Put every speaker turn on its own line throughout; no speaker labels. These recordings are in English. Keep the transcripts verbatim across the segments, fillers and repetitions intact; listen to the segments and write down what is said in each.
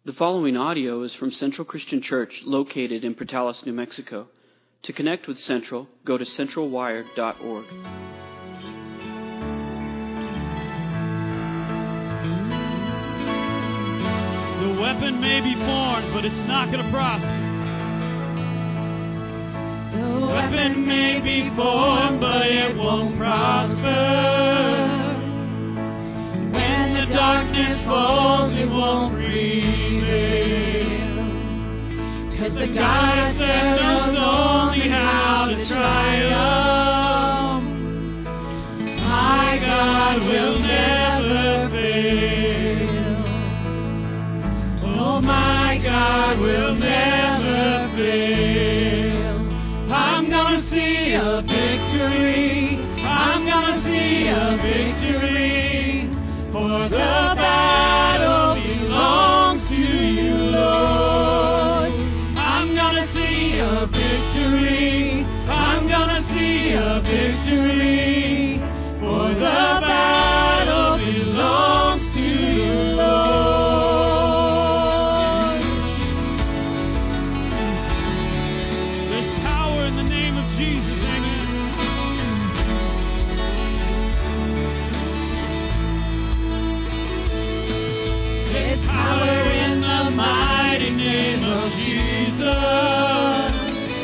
The following audio is from Central Christian Church located in Portales, New Mexico. To connect with Central, go to central wire dot org.
The weapon may be formed, but it's not going to prosper. The weapon may be formed, but it won't prosper. When the darkness falls, it won't prevail. Cause the God that knows only how to triumph, my God will never fail. Oh, my God will never fail. I'm gonna see a victory. I'm gonna see a victory. For the battle belongs to you, Lord. I'm gonna see a victory. I'm gonna see a victory. For the battle belongs to you, Lord. There's power in the name of Jesus, amen. There's power in the mighty name of Jesus.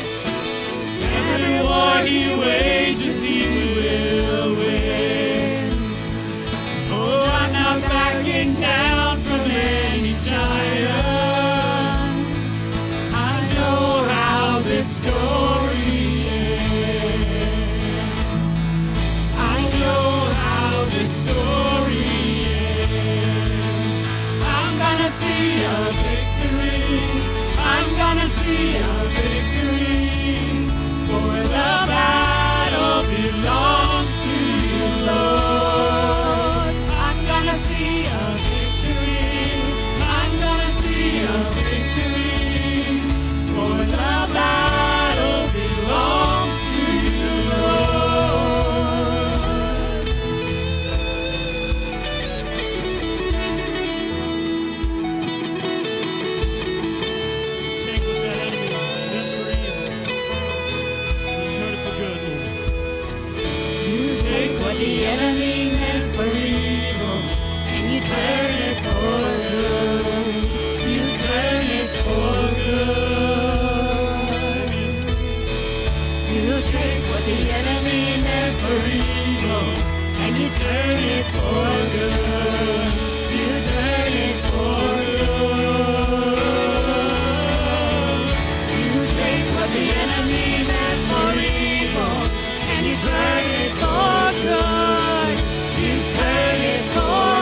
Every war he wages, he will win. Oh, I'm not backing down from any giant. I know how this story ends. I know how this story ends. I'm gonna see a victory. I'm gonna see a victory. For the battle belongs to you, Lord. I'm gonna see a victory. I'm gonna see a victory. For the battle belongs to you, Lord. Take what that enemy meant for evil. You turn it for good, Lord. You take what the enemy meant for evil, and you turn it for good. You turn it for good. You take what the enemy meant for evil, and you turn it for good. You turn it for good. You take what the enemy meant for evil, and you turn it for good. You turn it for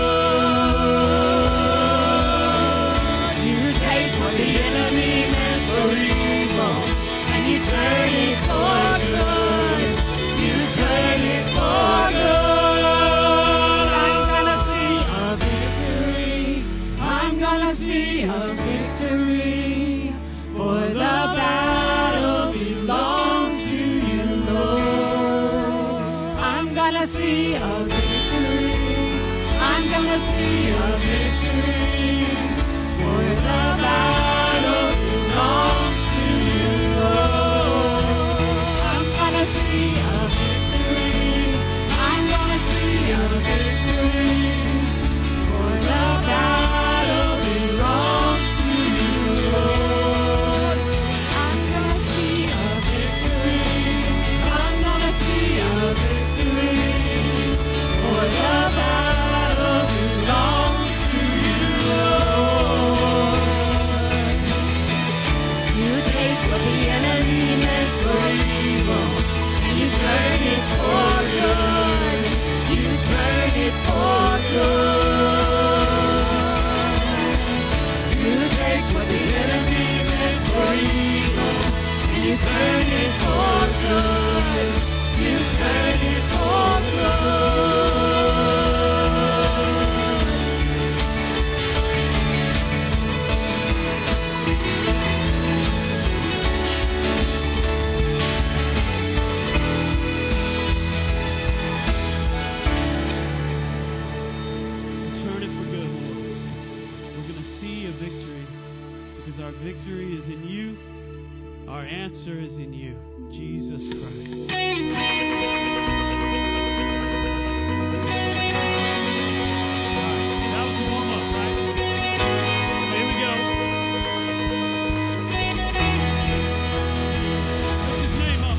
good. You take what the enemy meant for evil, and you turn it for good. You turn it for good. I'm gonna see a victory. I'm gonna see a victory. For the battle belongs to you, Lord. I'm gonna see a victory. I'm gonna see a victory. For the battle belongs to you, Lord. I'm gonna see a victory. I'm gonna see a victory. For the battle belongs to you, Lord. I'm gonna see a victory. I'm gonna see a victory. our victory is in you. Our answer is in you, Jesus Christ. That was a warm-up, right? Here we go. Lift his name up.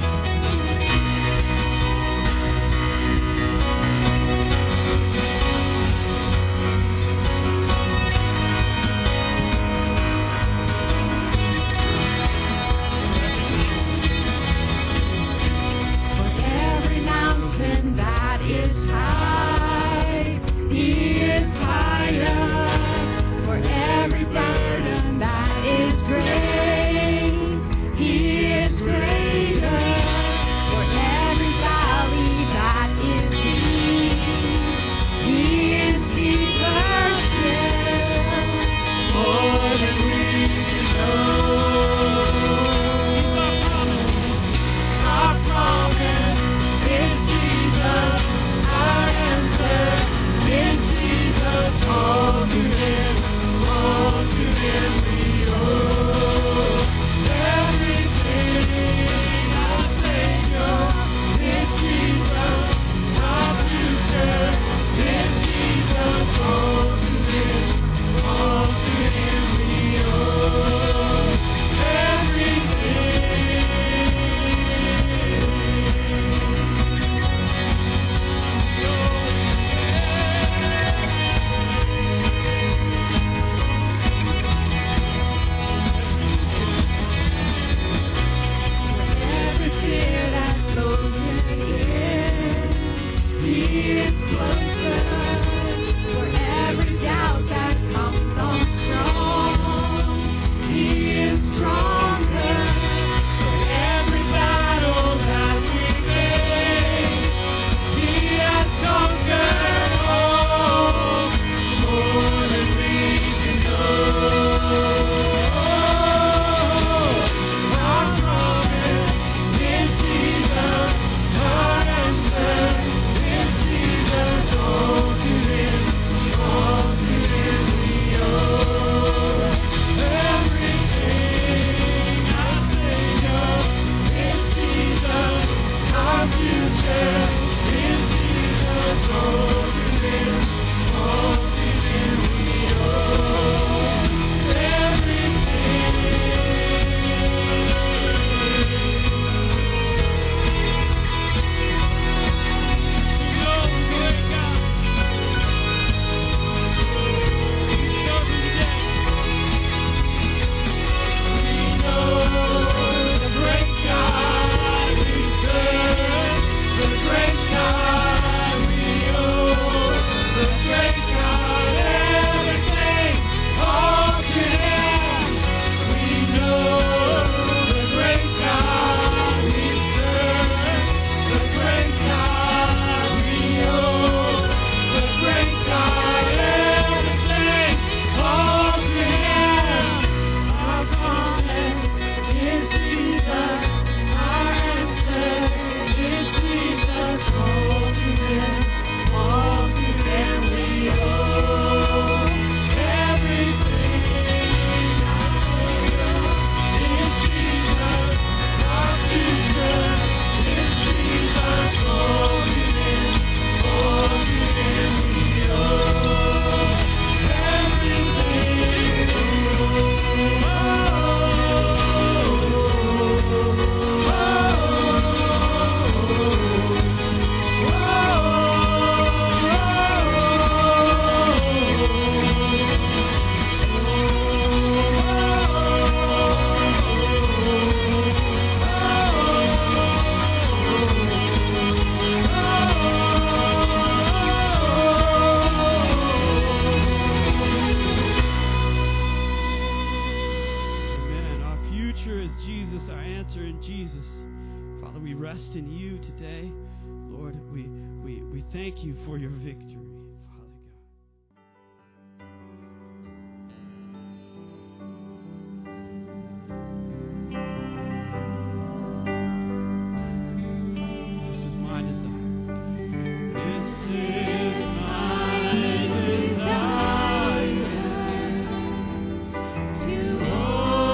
Thank you for your victory, Father God. This is my desire. This is my desire to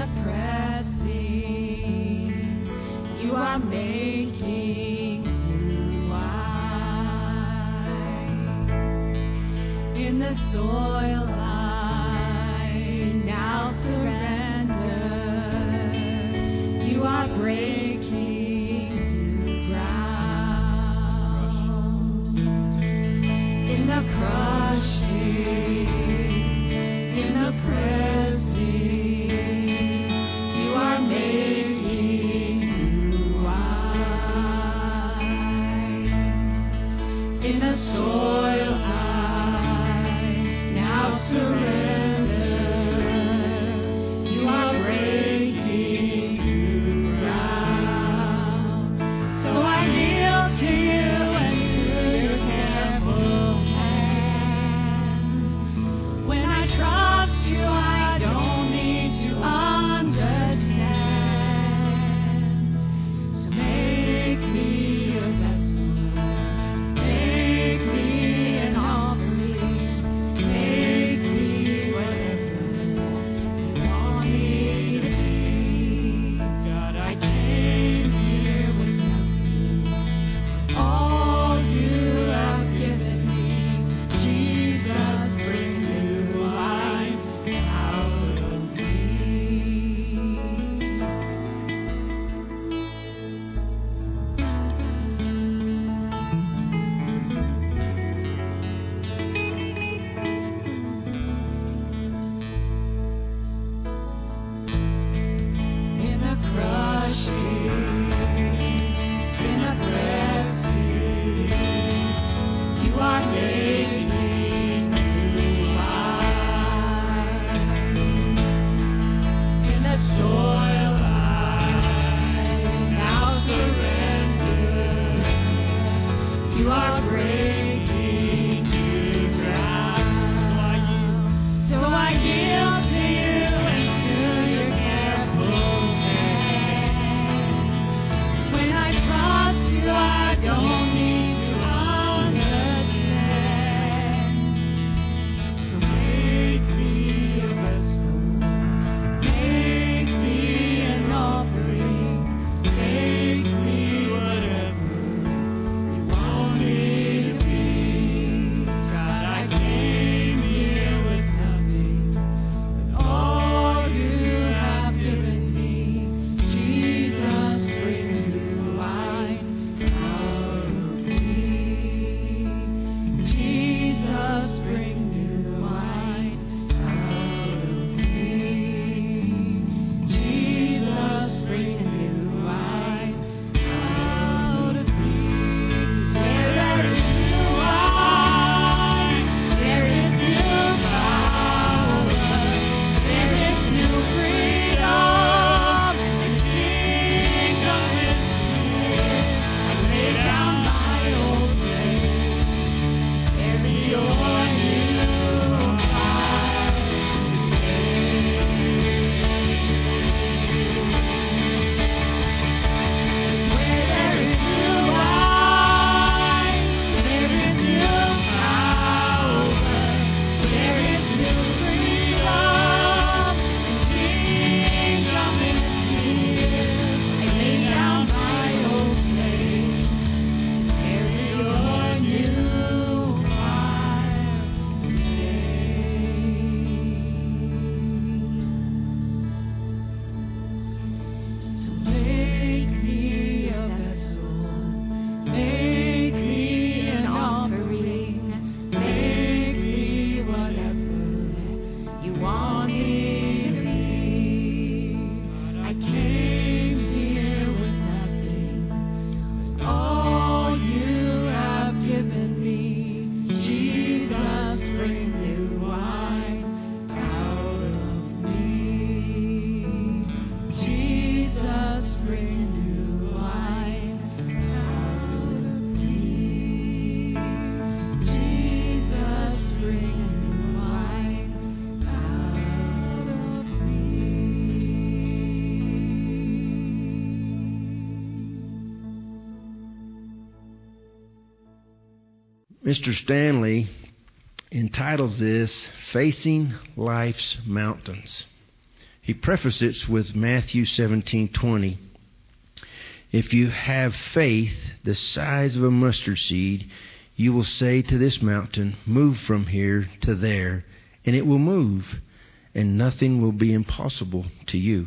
pressing, you are making new wine. In the soil I now surrender, you are breaking new ground. In the crushing, in the pressing, you are making new wine. In the soil I now surrender, you are breaking new ground. So I yield to you and to your careful hand. When I trust you, I don't need to understand. So make me a vessel, make me an offering, make me whatever you want me to be. God, I came here with nothing, all you have given me. Jesus, bring new life out of me. In the crushing, in the pressing, you are making new wine. In the soil I now surrender, you are breaking new ground. So I yield to you and to your careful hand. When I trust you, I don't need to understand. So make me a vessel, make me an offering, make me whatever you want me to be. God, I came here with nothing, but all you have given me. Jesus, bring new wine out of me. Jesus, bring new wine out of me. Jesus, bring new wine out of me. Where there is new wine, there is new power, there is new freedom, and kingdom is here. I lay down my old ways to carry your new fire today. Where there is new wine, there is new power, there is new freedom, and kingdom is here. I lay down my old ways to carry your new fire today. So make me a vessel, make me an offering, make me whatever you want me to be. I came here with nothing, but all you have given me. Jesus, bring new wine out of me. Jesus, bring new wine out of me. Jesus, bring new wine out of me.
Mister Stanley entitles this Facing Life's Mountains. He prefaces it with Matthew seventeen twenty. If you have faith the size of a mustard seed, you will say to this mountain, move from here to there, and it will move, and nothing will be impossible to you.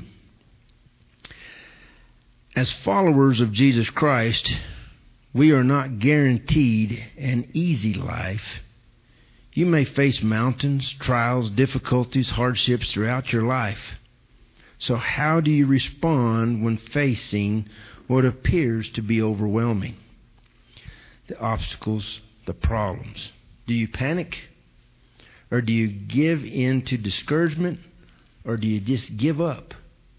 As followers of Jesus Christ, we are not guaranteed an easy life. You may face mountains, trials, difficulties, hardships throughout your life. So how do you respond when facing what appears to be overwhelming? The obstacles, the problems. Do you panic? Or do you give in to discouragement? Or do you just give up?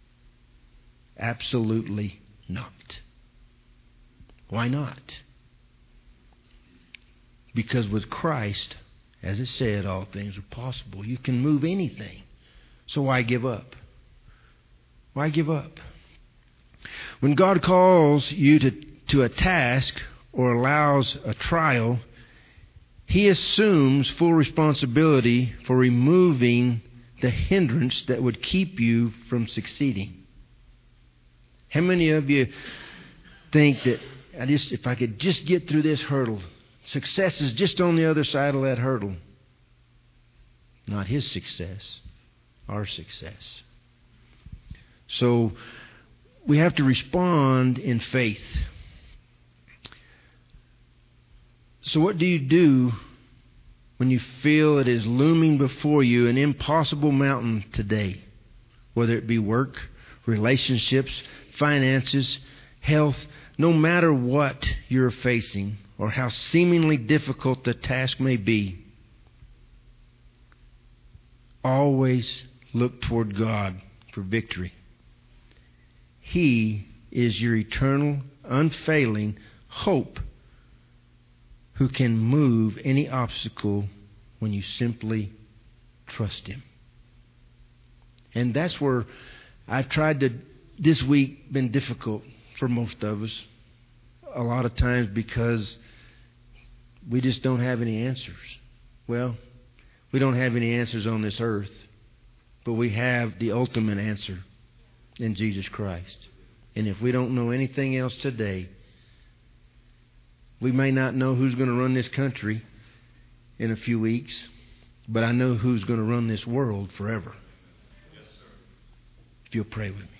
Absolutely not. Why not? Because with Christ, as it said, all things are possible. You can move anything. So why give up? Why give up? When God calls you to, to a task or allows a trial, He assumes full responsibility for removing the hindrance that would keep you from succeeding. How many of you think that I just, if I could just get through this hurdle, success is just on the other side of that hurdle? Not His success, our success. So we have to respond in faith. So what do you do when you feel it is looming before you an impossible mountain today? Whether it be work, relationships, finances, health, no matter what you're facing or how seemingly difficult the task may be, always look toward God for victory. He is your eternal, unfailing hope who can move any obstacle when you simply trust Him. And that's where I've tried to, this week, been difficult for most of us. A lot of times because we just don't have any answers. Well, we don't have any answers on this earth, but we have the ultimate answer in Jesus Christ. And if we don't know anything else today, we may not know who's going to run this country in a few weeks, but I know who's going to run this world forever. Yes, sir. If you'll pray with me.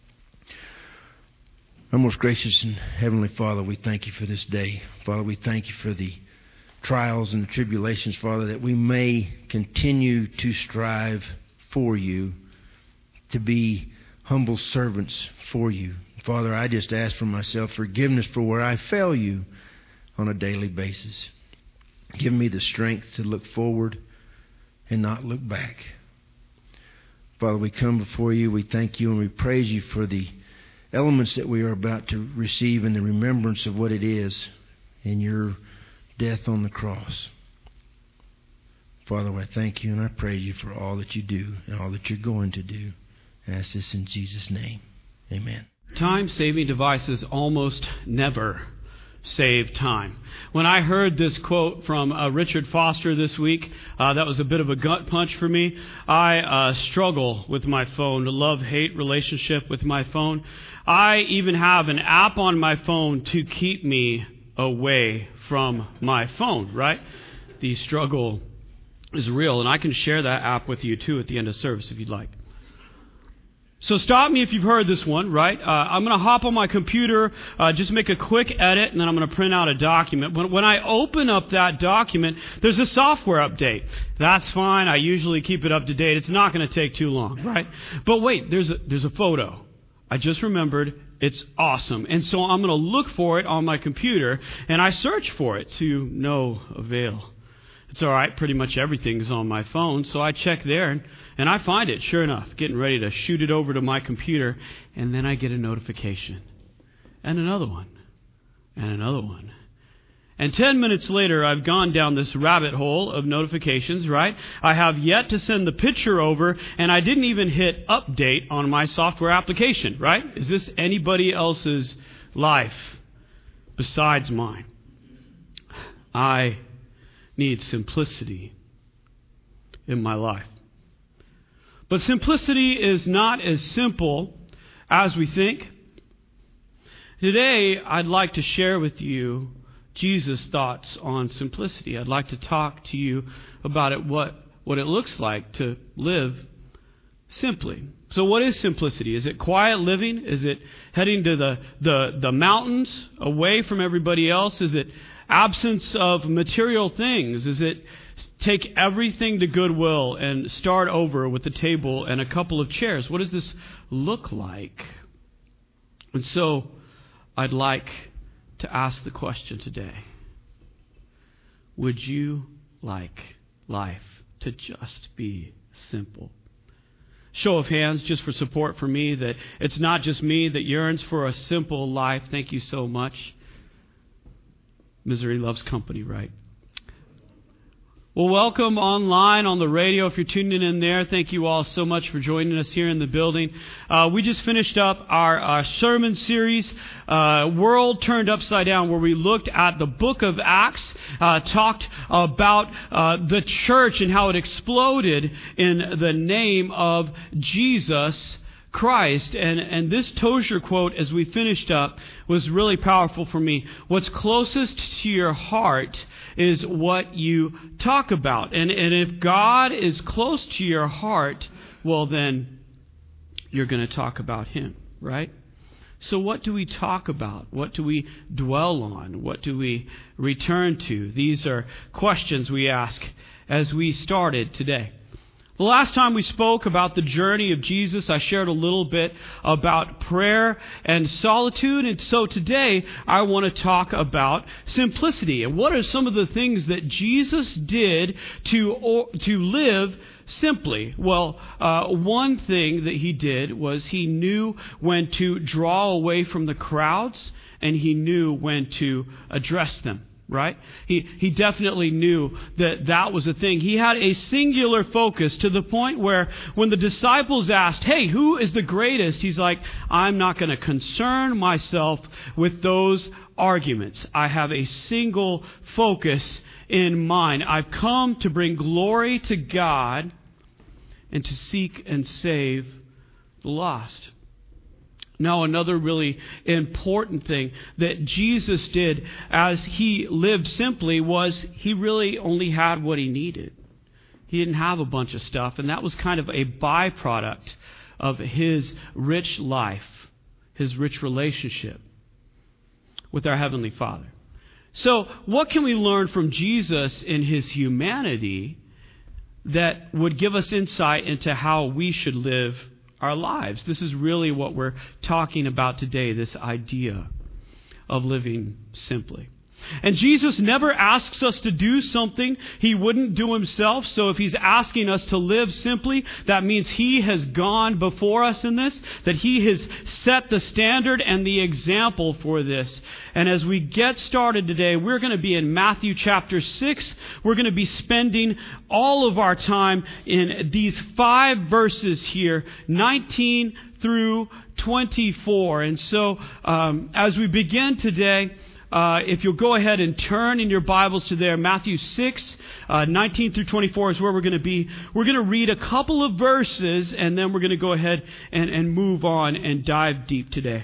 Our most gracious and heavenly Father, we thank You for this day. Father, we thank You for the trials and the tribulations, Father, that we may continue to strive for You, to be humble servants for You. Father, I just ask for myself forgiveness for where I fail You on a daily basis. Give me the strength to look forward and not look back. Father, we come before You. We thank You and we praise You for the elements that we are about to receive in the remembrance of what it is in Your death on the cross. Father, I thank You and I praise You for all that You do and all that You're going to do. I ask this in Jesus' name. Amen.
Time-saving devices almost never save time. When I heard this quote from uh, Richard Foster this week, uh, that was a bit of a gut punch for me. I uh, struggle with my phone, a love-hate relationship with my phone. I even have an app on my phone to keep me away from my phone, right? The struggle is real, and I can share that app with you too at the end of service if you'd like. So stop me if you've heard this one, right? Uh, I'm going to hop on my computer, uh, just make a quick edit, and then I'm going to print out a document. When, when I open up that document, there's a software update. That's fine. I usually keep it up to date. It's not going to take too long, right? But wait, there's a, there's a photo. I just remembered. It's awesome. And so I'm going to look for it on my computer, and I search for it to no avail. It's all right. Pretty much everything's on my phone, so I check there, and, and I find it, sure enough, getting ready to shoot it over to my computer, and then I get a notification, and another one, and another one. And ten minutes later, I've gone down this rabbit hole of notifications, right? I have yet to send the picture over, and I didn't even hit update on my software application, right? Is this anybody else's life besides mine? I need simplicity in my life. But simplicity is not as simple as we think. Today, I'd like to share with you Jesus' thoughts on simplicity. I'd like to talk to you about it, what, what it looks like to live simply. So what is simplicity? Is it quiet living? Is it heading to the, the, the mountains away from everybody else? Is it absence of material things? Is it take everything to Goodwill and start over with the table and a couple of chairs? What does this look like? And so I'd like to ask the question today. Would you like life to just be simple? Show of hands just for support for me that it's not just me that yearns for a simple life. Thank you so much. Misery loves company, right? Well, welcome online on the radio. If you're tuning in there, thank you all so much for joining us here in the building. Uh, we just finished up our, our sermon series, uh, World Turned Upside Down, where we looked at the book of Acts, uh, talked about uh, the church and how it exploded in the name of Jesus Christ. And, and this Tozer quote, as we finished up, was really powerful for me. What's closest to your heart is what you talk about. And, and if God is close to your heart, well, then you're going to talk about Him, right? So what do we talk about? What do we dwell on? What do we return to? These are questions we ask as we started today. The last time we spoke about the journey of Jesus, I shared a little bit about prayer and solitude. And so today, I want to talk about simplicity. And what are some of the things that Jesus did to, or, to live simply? Well, uh, one thing that He did was He knew when to draw away from the crowds, and He knew when to address them. Right? He he definitely knew that that was a thing. He had a singular focus to the point where when the disciples asked, hey, who is the greatest? He's like, I'm not going to concern myself with those arguments. I have a single focus in mind. I've come to bring glory to God and to seek and save the lost. Now, another really important thing that Jesus did as He lived simply was He really only had what He needed. He didn't have a bunch of stuff, and that was kind of a byproduct of His rich life, His rich relationship with our Heavenly Father. So, what can we learn from Jesus in His humanity that would give us insight into how we should live our lives? This is really what we're talking about today, this idea of living simply. And Jesus never asks us to do something He wouldn't do Himself. So if He's asking us to live simply, that means He has gone before us in this, that He has set the standard and the example for this. And as we get started today, we're going to be in Matthew chapter six. We're going to be spending all of our time in these five verses here, nineteen through twenty-four. And so um, as we begin today, Uh, if you'll go ahead and turn in your Bibles to there, Matthew six, uh, nineteen through twenty-four is where we're going to be. We're going to read a couple of verses, and then we're going to go ahead and, and move on and dive deep today.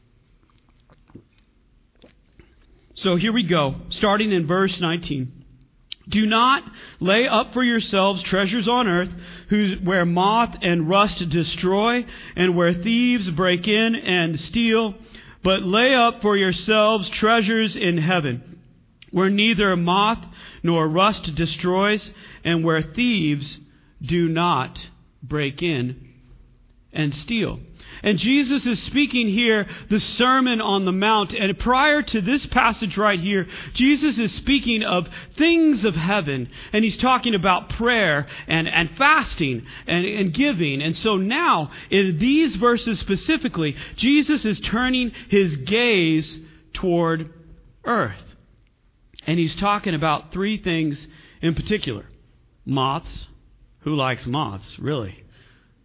So here we go, starting in verse nineteen. Do not lay up for yourselves treasures on earth, whose, where moth and rust destroy, and where thieves break in and steal. But lay up for yourselves treasures in heaven, where neither moth nor rust destroys, and where thieves do not break in and steal. And Jesus is speaking here the Sermon on the Mount. And prior to this passage right here, Jesus is speaking of things of heaven. And He's talking about prayer and, and fasting and, and giving. And so now, in these verses specifically, Jesus is turning His gaze toward earth. And He's talking about three things in particular. Moths. Who likes moths, really?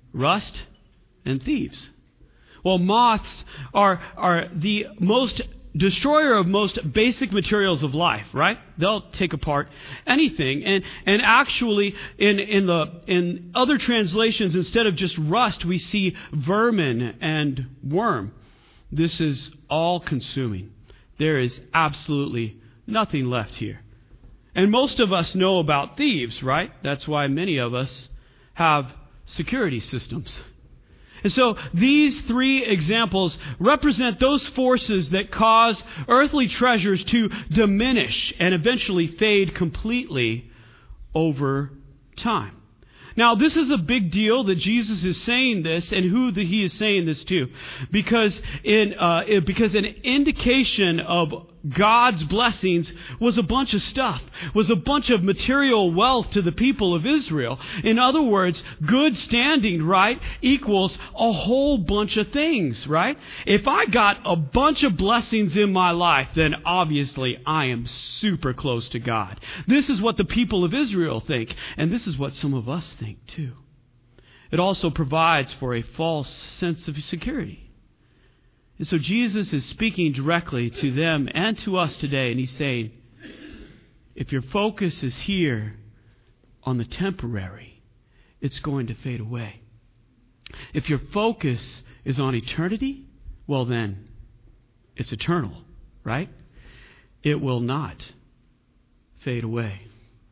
Rust and thieves. Well, moths are, are the most destroyer of most basic materials of life, right? They'll take apart anything. And and actually in in the in other translations, instead of just rust, we see vermin and worm. This is all consuming. There is absolutely nothing left here. And most of us know about thieves, right? That's why many of us have security systems. And so these three examples represent those forces that cause earthly treasures to diminish and eventually fade completely over time. Now, this is a big deal that Jesus is saying this, and who that he is saying this to, because in uh, it, because an indication of God's blessings was a bunch of stuff, was a bunch of material wealth to the people of Israel. In other words, good standing, right, equals a whole bunch of things, right? If I got a bunch of blessings in my life, then obviously I am super close to God. This is what the people of Israel think, and this is what some of us think too. It also provides for a false sense of security. And so Jesus is speaking directly to them and to us today, and he's saying, if your focus is here on the temporary, it's going to fade away. If your focus is on eternity, well then, it's eternal, right? It will not fade away.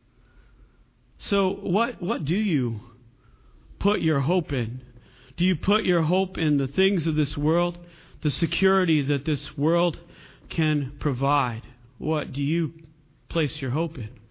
So what, what do you put your hope in? Do you put your hope in the things of this world? The security that this world can provide? What do you place your hope in?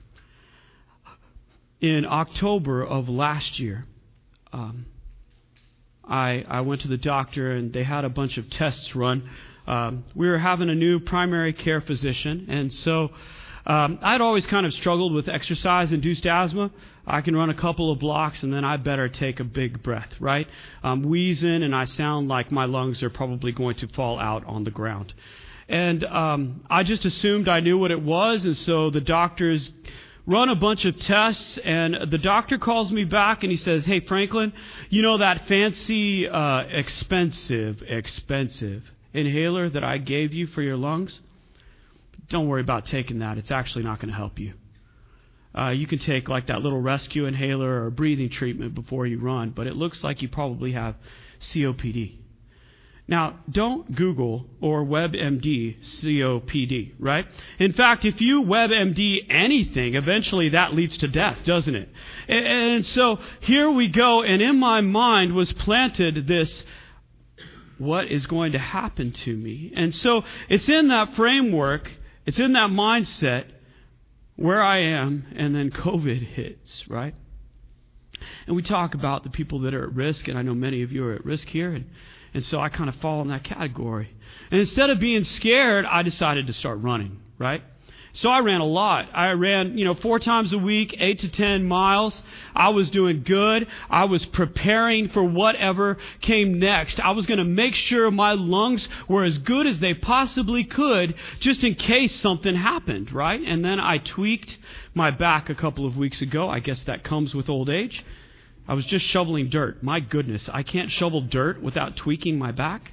In October of last year, um, I, I went to the doctor and they had a bunch of tests run. Um, we were having a new primary care physician, and so um, I'd always kind of struggled with exercise-induced asthma. I can run a couple of blocks and then I better take a big breath, right? I'm wheezing and I sound like my lungs are probably going to fall out on the ground. And um, I just assumed I knew what it was, and so the doctors run a bunch of tests, and the doctor calls me back and he says, hey, Franklin, you know that fancy, uh, expensive, expensive inhaler that I gave you for your lungs? Don't worry about taking that. It's actually not going to help you. Uh, you can take like that little rescue inhaler or breathing treatment before you run, but it looks like you probably have C O P D. Now, don't Google or WebMD C O P D, right? In fact, if you WebMD anything, eventually that leads to death, doesn't it? And, and so here we go, and in my mind was planted this, what is going to happen to me? And so it's in that framework, it's in that mindset where I am, and then COVID hits, right? And we talk about the people that are at risk, and I know many of you are at risk here, and, and so I kind of fall in that category. And instead of being scared, I decided to start running, right? So I ran a lot. I ran, you know, four times a week, eight to ten miles. I was doing good. I was preparing for whatever came next. I was going to make sure my lungs were as good as they possibly could, just in case something happened, right? And then I tweaked my back a couple of weeks ago. I guess that comes with old age. I was just shoveling dirt. My goodness, I can't shovel dirt without tweaking my back.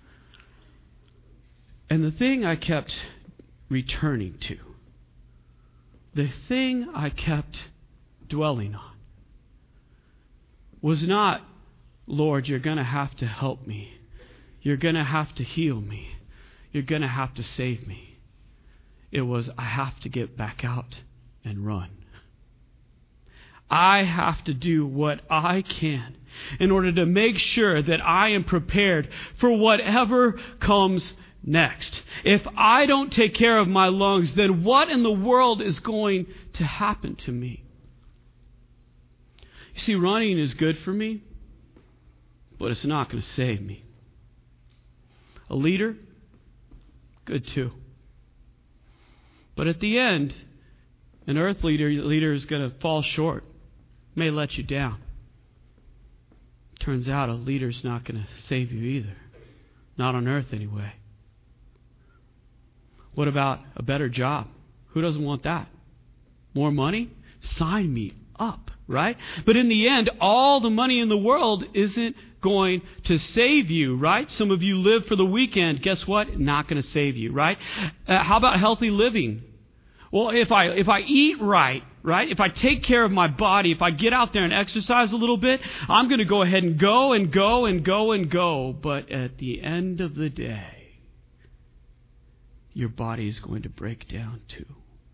And the thing I kept returning to, the thing I kept dwelling on, was not, Lord, you're going to have to help me. You're going to have to heal me. You're going to have to save me. It was, I have to get back out and run. I have to do what I can in order to make sure that I am prepared for whatever comes next. If I don't take care of my lungs, then what in the world is going to happen to me? You see, running is good for me, but it's not going to save me. A leader, good too. But at the end, an earth leader, leader is going to fall short, may let you down. Turns out a leader's not going to save you either. Not on earth anyway. What about a better job? Who doesn't want that? More money? Sign me up, right? But in the end, all the money in the world isn't going to save you, right? Some of you live for the weekend. Guess what? Not going to save you, right? Uh, how about healthy living? Well, if I if I eat right, right? If I take care of my body, if I get out there and exercise a little bit, I'm going to go ahead and go and go and go and go. But at the end of the day, your body is going to break down too.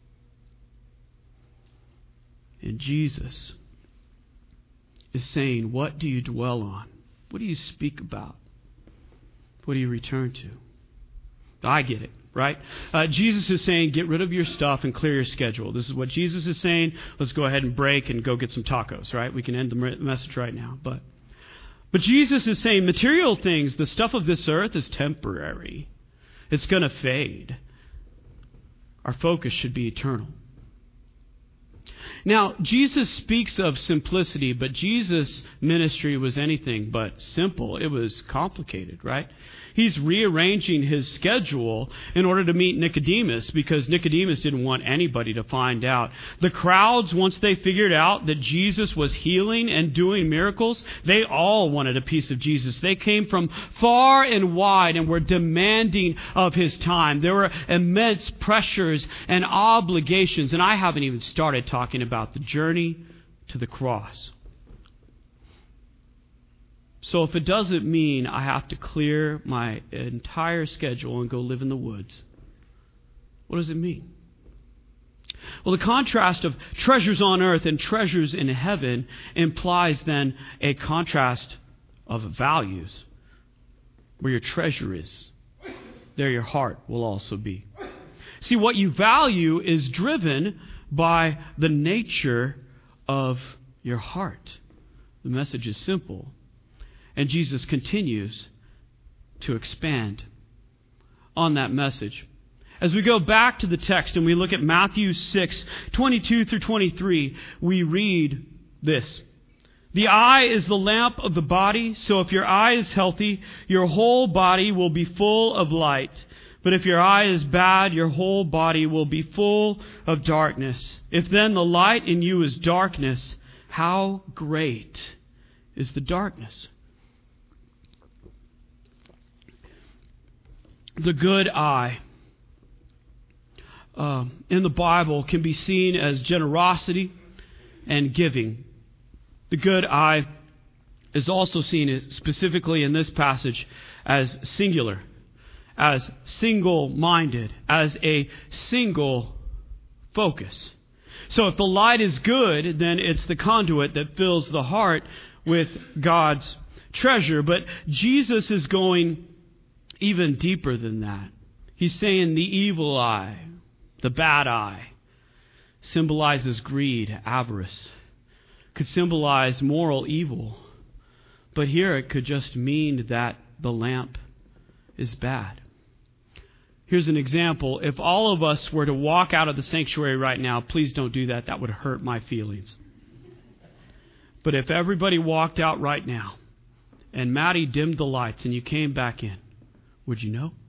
And Jesus is saying, what do you dwell on? What do you speak about? What do you return to? I get it, right? Uh, Jesus is saying, get rid of your stuff and clear your schedule. This is what Jesus is saying. Let's go ahead and break and go get some tacos, right? We can end the message right now. But, but Jesus is saying material things, the stuff of this earth is temporary. It's going to fade. Our focus should be eternal. Now, Jesus speaks of simplicity, but Jesus' ministry was anything but simple. It was complicated, right? He's rearranging his schedule in order to meet Nicodemus because Nicodemus didn't want anybody to find out. The crowds, once they figured out that Jesus was healing and doing miracles, they all wanted a piece of Jesus. They came from far and wide and were demanding of his time. There were immense pressures and obligations, and I haven't even started talking about the journey to the cross. So if it doesn't mean I have to clear my entire schedule and go live in the woods, what does it mean? Well, the contrast of treasures on earth and treasures in heaven implies then a contrast of values. Where your treasure is, there your heart will also be. See, what you value is driven by the nature of your heart. The message is simple. And Jesus continues to expand on that message. As we go back to the text and we look at Matthew six, twenty-two through twenty-three, we read this. The eye is the lamp of the body, so if your eye is healthy, your whole body will be full of light. But if your eye is bad, your whole body will be full of darkness. If then the light in you is darkness, how great is the darkness? The good eye uh, in the Bible can be seen as generosity and giving. The good eye is also seen specifically in this passage as singular, as single-minded, as a single focus. So if the light is good, then it's the conduit that fills the heart with God's treasure. But Jesus is going even deeper than that. He's saying the evil eye, the bad eye, symbolizes greed, avarice. Could symbolize moral evil. But here it could just mean that the lamp is bad. Here's an example. If all of us were to walk out of the sanctuary right now, please don't do that. That would hurt my feelings. But if everybody walked out right now and Maddie dimmed the lights and you came back in, would you know?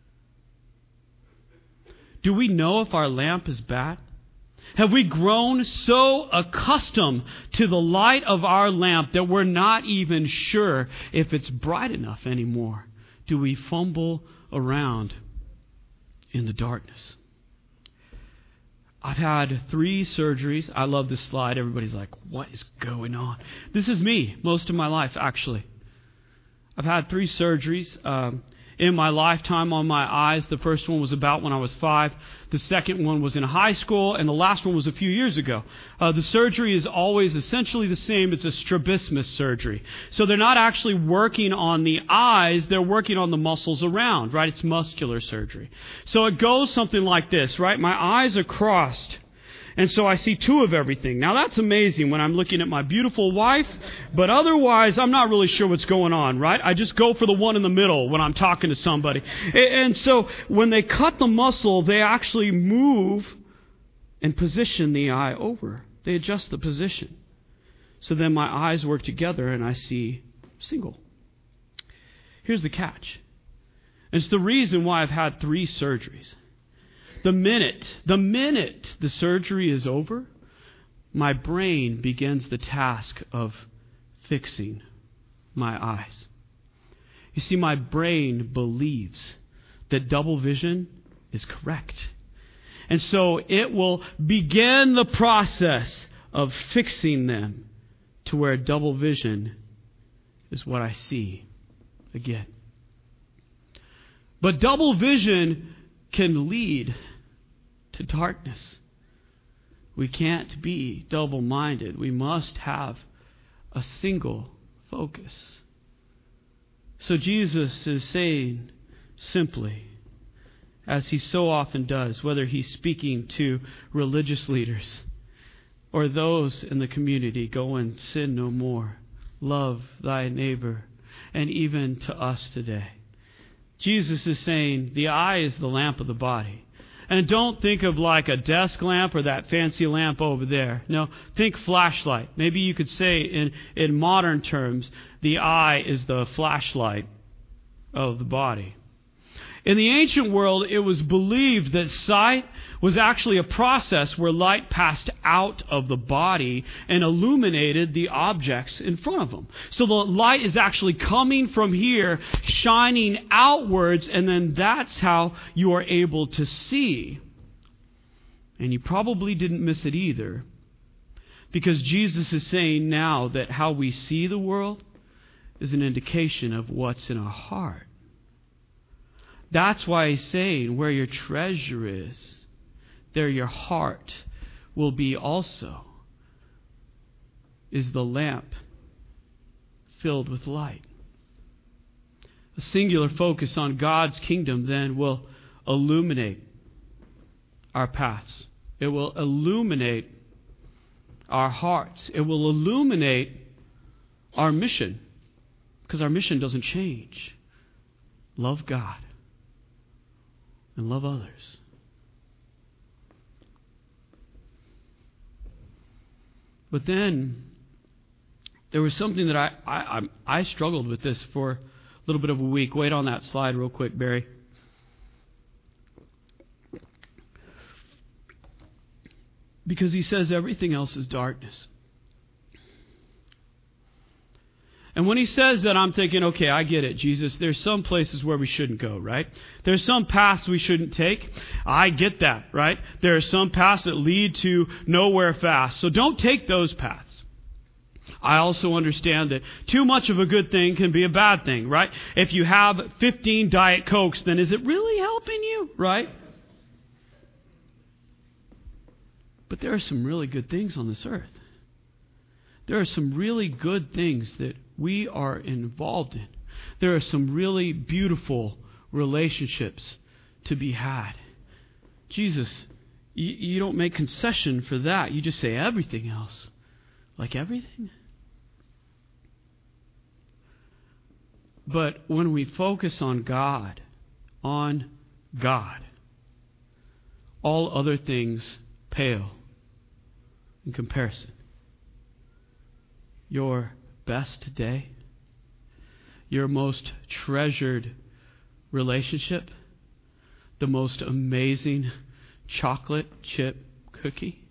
Do we know if our lamp is bad? Have we grown so accustomed to the light of our lamp that we're not even sure if it's bright enough anymore? Do we fumble around in the darkness? I've had three surgeries. I love this slide. Everybody's like, what is going on? This is me most of my life, actually. I've had three surgeries. Um, in my lifetime on my eyes. The first one was about when I was five. The second one was in high school. And the last one was a few years ago. Uh, the surgery is always essentially the same. It's a strabismus surgery. So they're not actually working on the eyes. They're working on the muscles around, right? It's muscular surgery. So it goes something like this, right? My eyes are crossed. And so I see two of everything. Now that's amazing when I'm looking at my beautiful wife, but otherwise I'm not really sure what's going on, right? I just go for the one in the middle when I'm talking to somebody. And so when they cut the muscle, they actually move and position the eye over. They adjust the position. So then my eyes work together and I see single. Here's the catch. It's the reason why I've had three surgeries. The minute, the minute the surgery is over, my brain begins the task of fixing my eyes. You see, my brain believes that double vision is correct. And so it will begin the process of fixing them to where double vision is what I see again. But double vision can lead to darkness. We can't be double-minded. We must have a single focus. So Jesus is saying simply, as he so often does, whether he's speaking to religious leaders or those in the community, go and sin no more. Love thy neighbor, and even to us today. Jesus is saying the eye is the lamp of the body. And don't think of like a desk lamp or that fancy lamp over there. No, think flashlight. Maybe you could say in, in modern terms, the eye is the flashlight of the body. In the ancient world, it was believed that sight was actually a process where light passed out of the body and illuminated the objects in front of them. So the light is actually coming from here, shining outwards, and then that's how you are able to see. And you probably didn't miss it either, because Jesus is saying now that how we see the world is an indication of what's in our heart. That's why he's saying, where your treasure is, there your heart will be also. Is the lamp filled with light? A singular focus on God's kingdom then will illuminate our paths. It will illuminate our hearts. It will illuminate our mission, because our mission doesn't change. Love God and love others. But then there was something that I, I, I struggled with this for a little bit of a week. Wait on that slide real quick, Barry. Because he says everything else is darkness. And when he says that, I'm thinking, okay, I get it, Jesus. There's some places where we shouldn't go, right? There's some paths we shouldn't take. I get that, right? There are some paths that lead to nowhere fast. So don't take those paths. I also understand that too much of a good thing can be a bad thing, right? If you have fifteen Diet Cokes, then is it really helping you, right? But there are some really good things on this earth. There are some really good things that we are involved in. There are some really beautiful relationships to be had. Jesus, you, you don't make concession for that. You just say everything else. Like everything? But when we focus on God, on God, all other things pale in comparison. Your best day, your most treasured relationship, the most amazing chocolate chip cookie,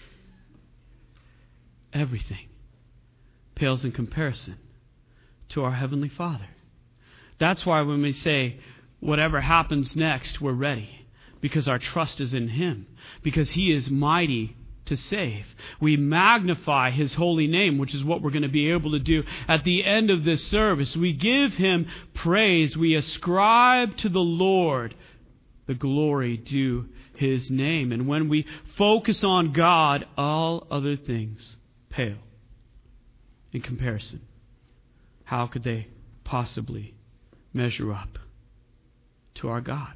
everything pales in comparison to our Heavenly Father. That's why when we say, whatever happens next, we're ready, because our trust is in Him, because He is mighty to save. We magnify His holy name, which is what we're going to be able to do at the end of this service. We give Him praise. We ascribe to the Lord the glory due His name. And when we focus on God, all other things pale in comparison. How could they possibly measure up to our God?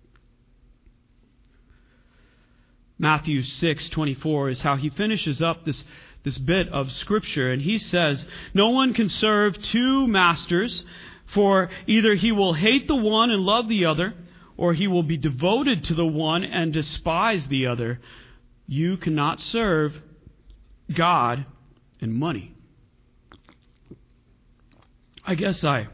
Matthew six twenty-four is how he finishes up this, this bit of Scripture. And he says, no one can serve two masters, for either he will hate the one and love the other, or he will be devoted to the one and despise the other. You cannot serve God and money. I guess I,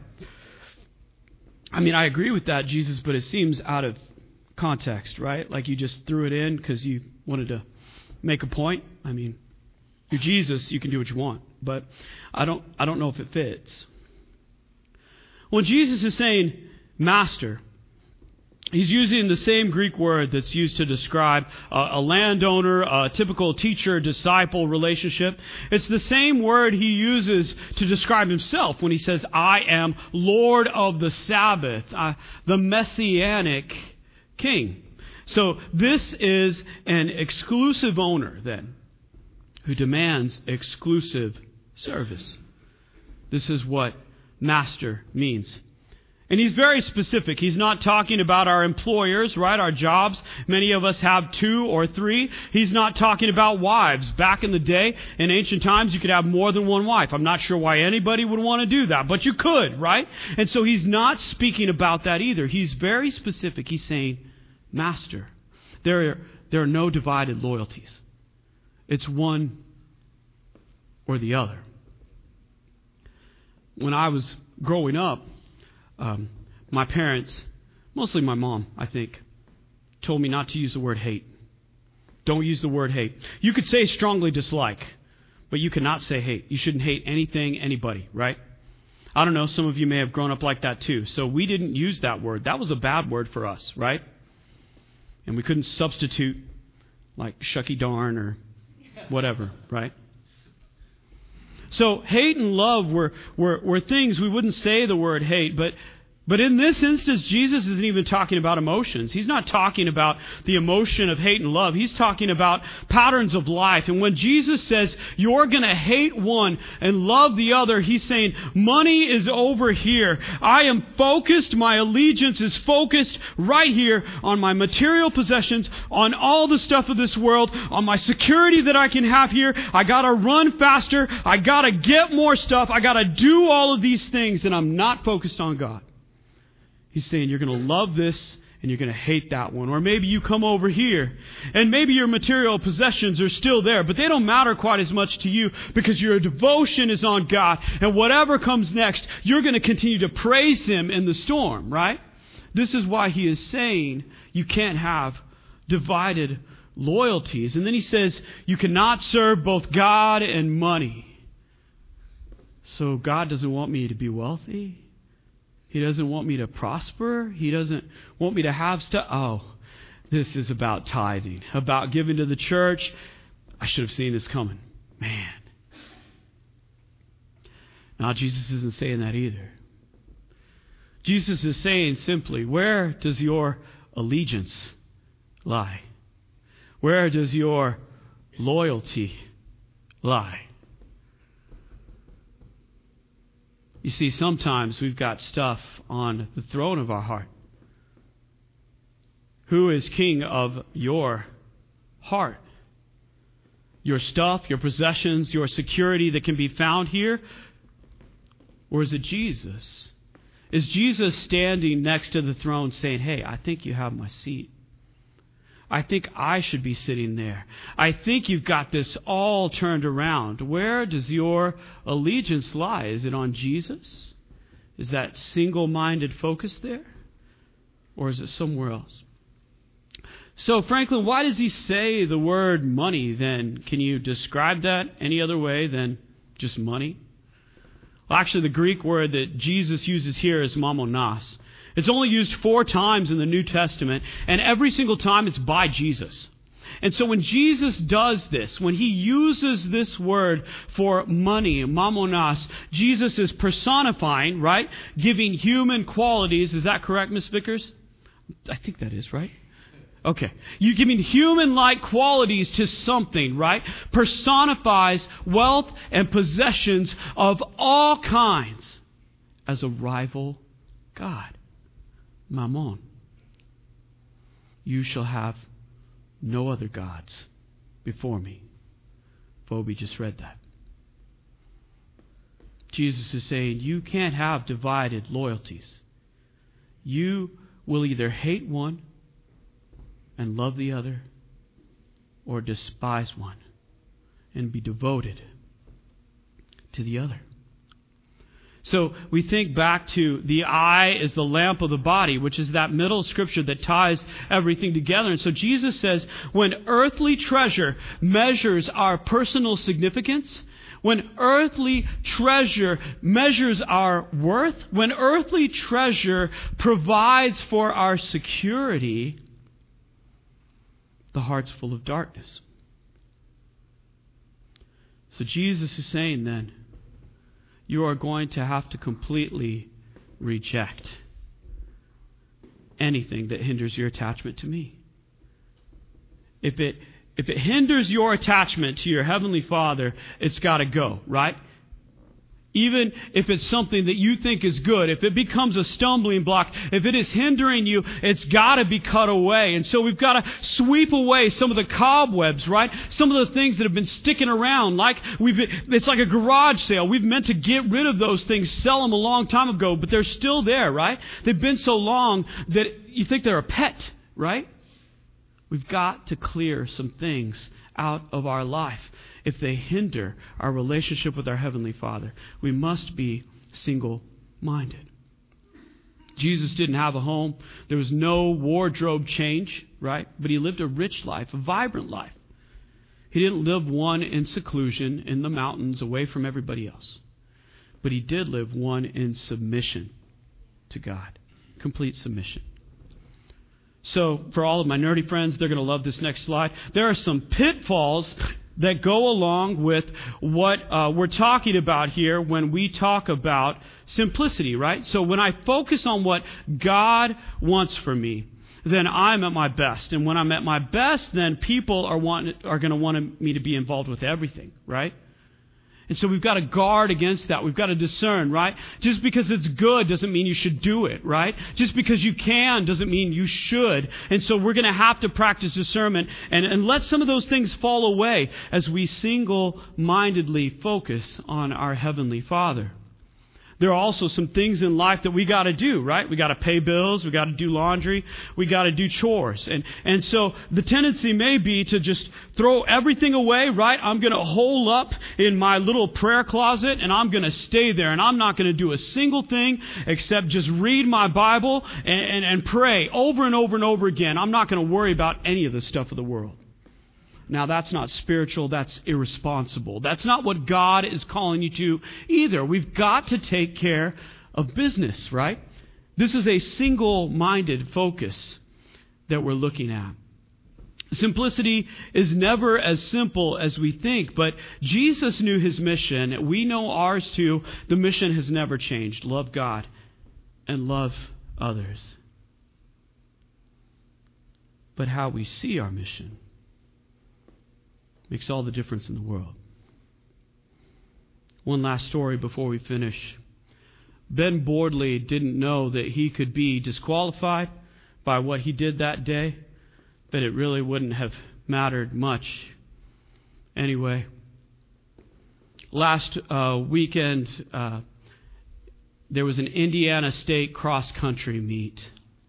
I mean, I agree with that, Jesus, but it seems out of context, right? Like you just threw it in because you wanted to make a point. I mean, You're Jesus, you can do what you want. But I don't, I don't know if it fits. When Jesus is saying master, he's using the same Greek word that's used to describe a, a landowner, a typical teacher-disciple relationship. It's the same word he uses to describe himself when he says, I am Lord of the Sabbath, uh, the Messianic King. So this is an exclusive owner, then, who demands exclusive service. This is what master means. And he's very specific. He's not talking about our employers, right? Our jobs. Many of us have two or three. He's not talking about wives. Back in the day, in ancient times, you could have more than one wife. I'm not sure why anybody would want to do that, but you could, right? And so he's not speaking about that either. He's very specific. He's saying, master. There are, there are no divided loyalties. It's one or the other. When I was growing up, Um, my parents, mostly my mom, I think, told me not to use the word hate. Don't use the word hate. You could say strongly dislike, but you cannot say hate. You shouldn't hate anything, anybody, right? I don't know, some of you may have grown up like that too. So we didn't use that word. That was a bad word for us, right? And we couldn't substitute like shucky darn or whatever, right? So hate and love were, were, were things, we wouldn't say the word hate, but But in this instance, Jesus isn't even talking about emotions. He's not talking about the emotion of hate and love. He's talking about patterns of life. And when Jesus says, you're going to hate one and love the other, he's saying, money is over here. I am focused. My allegiance is focused right here on my material possessions, on all the stuff of this world, on my security that I can have here. I got to run faster. I got to get more stuff. I got to do all of these things, and I'm not focused on God. He's saying you're going to love this and you're going to hate that one. Or maybe you come over here and maybe your material possessions are still there, but they don't matter quite as much to you because your devotion is on God. And whatever comes next, you're going to continue to praise Him in the storm, right? This is why He is saying you can't have divided loyalties. And then He says you cannot serve both God and money. So God doesn't want me to be wealthy. He doesn't want me to prosper. He doesn't want me to have stuff. Oh, this is about tithing, about giving to the church. I should have seen this coming. Man. Now, Jesus isn't saying that either. Jesus is saying simply, where does your allegiance lie? Where does your loyalty lie? You see, sometimes we've got stuff on the throne of our heart. Who is king of your heart? Your stuff, your possessions, your security that can be found here? Or is it Jesus? Is Jesus standing next to the throne saying, hey, I think you have my seat. I think I should be sitting there. I think you've got this all turned around. Where does your allegiance lie? Is it on Jesus? Is that single-minded focus there? Or is it somewhere else? So, Franklin, why does he say the word money then? Can you describe that any other way than just money? Well, actually, the Greek word that Jesus uses here is mammonas. It's only used four times in the New Testament, and every single time it's by Jesus. And so when Jesus does this, when He uses this word for money, mammonas, Jesus is personifying, right? Giving human qualities. Is that correct, Miss Vickers? I think that is, right? Okay. You giving human-like qualities to something, right? Personifies wealth and possessions of all kinds as a rival God. Mammon. You shall have no other gods before me. Phoebe just read that. Jesus is saying you can't have divided loyalties. You will either hate one and love the other, or despise one and be devoted to the other. So we think back to the eye is the lamp of the body, which is that middle scripture that ties everything together. And so Jesus says, when earthly treasure measures our personal significance, when earthly treasure measures our worth, when earthly treasure provides for our security, the heart's full of darkness. So Jesus is saying then, you are going to have to completely reject anything that hinders your attachment to me. If it if it hinders your attachment to your Heavenly Father, it's got to go, right? Even if it's something that you think is good, if it becomes a stumbling block, if it is hindering you, it's got to be cut away. And so we've got to sweep away some of the cobwebs, right? Some of the things that have been sticking around. Like we've been, it's like a garage sale. We've meant to get rid of those things, sell them a long time ago, but they're still there, right? They've been so long that you think they're a pet, right? We've got to clear some things out of our life. If they hinder our relationship with our Heavenly Father, we must be single-minded. Jesus didn't have a home. There was no wardrobe change, right? But he lived a rich life, a vibrant life. He didn't live one in seclusion in the mountains away from everybody else. But he did live one in submission to God. Complete submission. So, for all of my nerdy friends, they're going to love this next slide. There are some pitfalls that go along with what uh, we're talking about here when we talk about simplicity, right? So when I focus on what God wants for me, then I'm at my best. And when I'm at my best, then people are want, are going to want me to be involved with everything, right? And so we've got to guard against that. We've got to discern, right? Just because it's good doesn't mean you should do it, right? Just because you can doesn't mean you should. And so we're going to have to practice discernment and, and let some of those things fall away as we single-mindedly focus on our Heavenly Father. There are also some things in life that we got to do, right? We got to pay bills, we got to do laundry, we got to do chores. And and so the tendency may be to just throw everything away, right? I'm going to hole up in my little prayer closet and I'm going to stay there and I'm not going to do a single thing except just read my Bible and, and, and pray over and over and over again. I'm not going to worry about any of the stuff of the world. Now, that's not spiritual, that's irresponsible. That's not what God is calling you to either. We've got to take care of business, right? This is a single-minded focus that we're looking at. Simplicity is never as simple as we think, but Jesus knew his mission. We know ours too. The mission has never changed. Love God and love others. But how we see our mission makes all the difference in the world. One last story before we finish. Ben Bordley didn't know that he could be disqualified by what he did that day, but it really wouldn't have mattered much anyway. Last uh, weekend, uh, there was an Indiana State cross-country meet.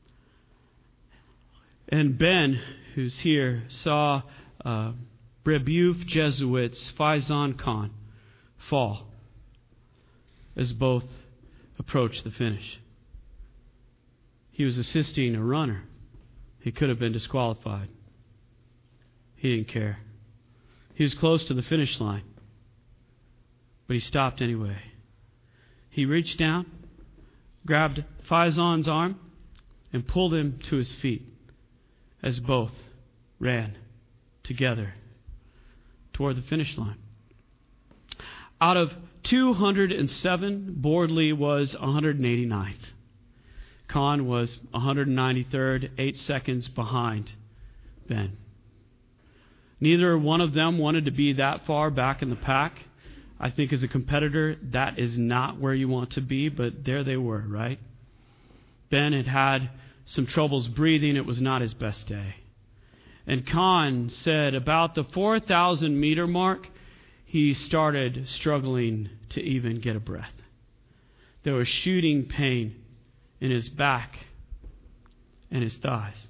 And Ben, who's here, saw Uh, Brebeuf Jesuits Faizan Khan fall as both approached the finish. He was assisting a runner. He could have been disqualified. He didn't care. He was close to the finish line, but he stopped anyway. He reached down, grabbed Faizan's arm, and pulled him to his feet as both ran together toward the finish line. Out of two hundred seven, Bordley was one hundred eighty-ninth. Khan was one hundred ninety-third, eight seconds behind Ben. Neither one of them wanted to be that far back in the pack. I think as a competitor, that is not where you want to be, but there they were, right? Ben had had some troubles breathing. It was not his best day. And Khan said about the four thousand meter mark, he started struggling to even get a breath. There was shooting pain in his back and his thighs.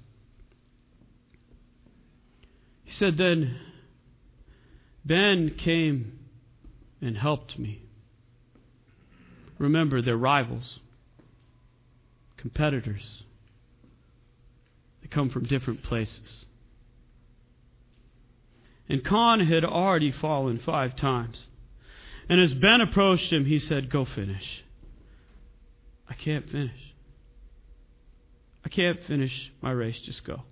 He said, then Ben came and helped me. Remember, they're rivals, competitors. They come from different places. And Con had already fallen five times. And as Ben approached him, he said, "Go finish." "I can't finish. I can't finish my race. Just go."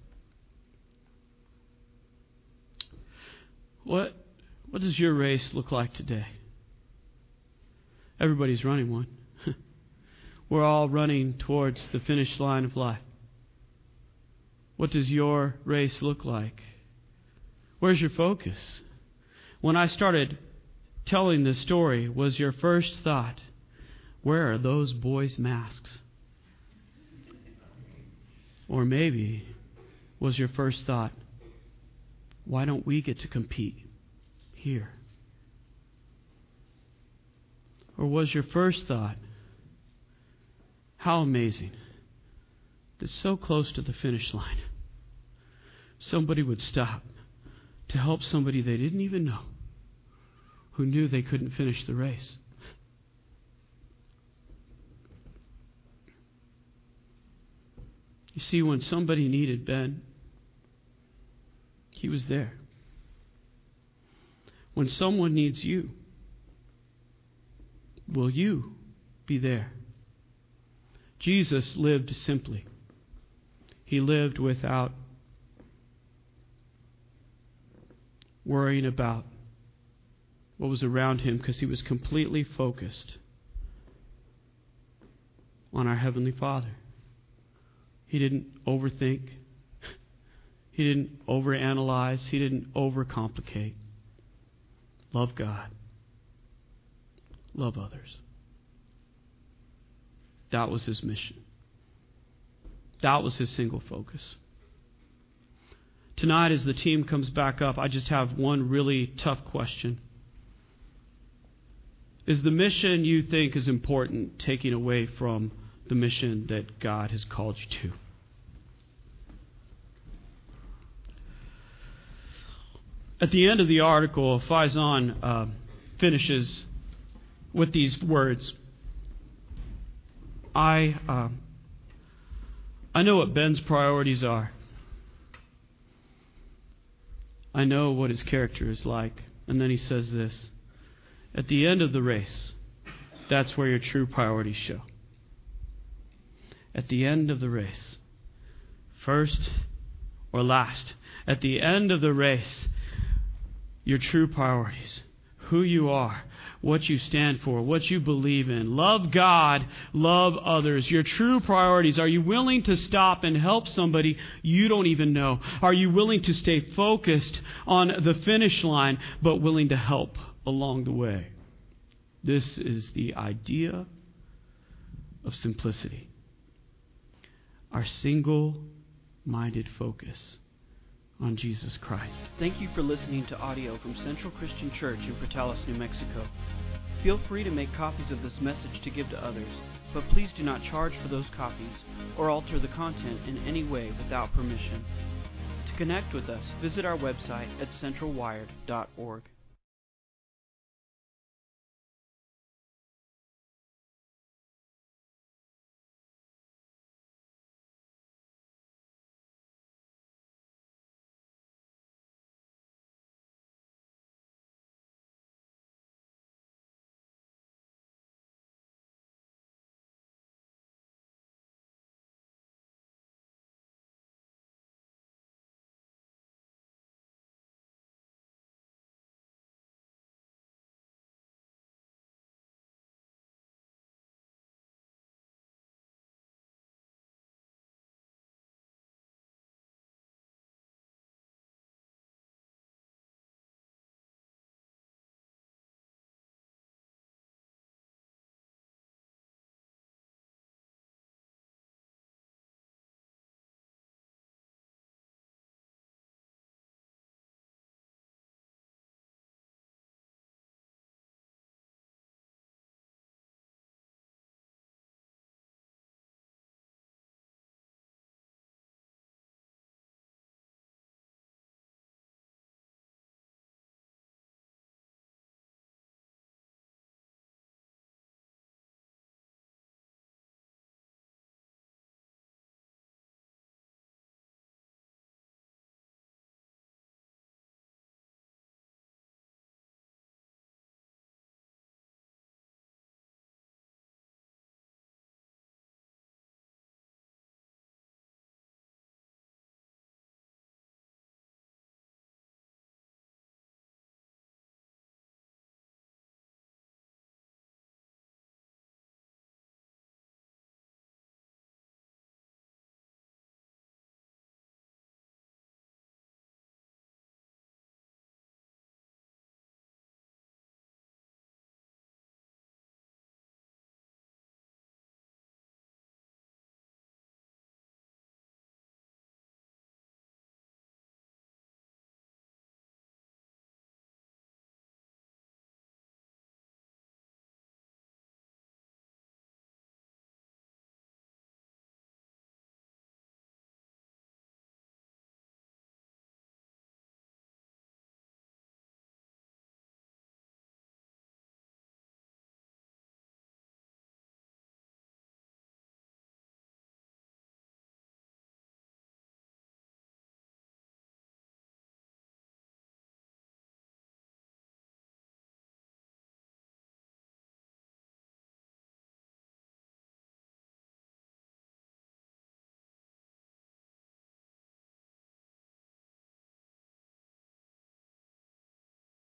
What, what does your race look like today? Everybody's running one. We're all running towards the finish line of life. What does your race look like? Where's your focus? When I started telling this story, was your first thought, where are those boys' masks? Or maybe was your first thought, why don't we get to compete here? Or was your first thought, how amazing that so close to the finish line, somebody would stop to help somebody they didn't even know, who knew they couldn't finish the race? You see, when somebody needed Ben, he was there. When someone needs you, will you be there? Jesus lived simply. He lived without worrying about what was around him because he was completely focused on our Heavenly Father. He didn't overthink. He didn't overanalyze. He didn't overcomplicate. Love God. Love others. That was his mission. That was his single focus. Tonight, as the team comes back up, I just have one really tough question. Is the mission you think is important taking away from the mission that God has called you to? At the end of the article, Faison uh, finishes with these words. I uh, I know what Ben's priorities are. I know what his character is like. And then he says this. At the end of the race, that's where your true priorities show. At the end of the race, first or last, at the end of the race, your true priorities, who you are, what you stand for, what you believe in. Love God, love others. Your true priorities. Are you willing to stop and help somebody you don't even know? Are you willing to stay focused on the finish line, but willing to help along the way? This is the idea of simplicity. Our single-minded focus on Jesus Christ.
Thank you for listening to audio from Central Christian Church in Portales, New Mexico. Feel free to make copies of this message to give to others, but please do not charge for those copies or alter the content in any way without permission. To connect with us, visit our website at central wired dot org.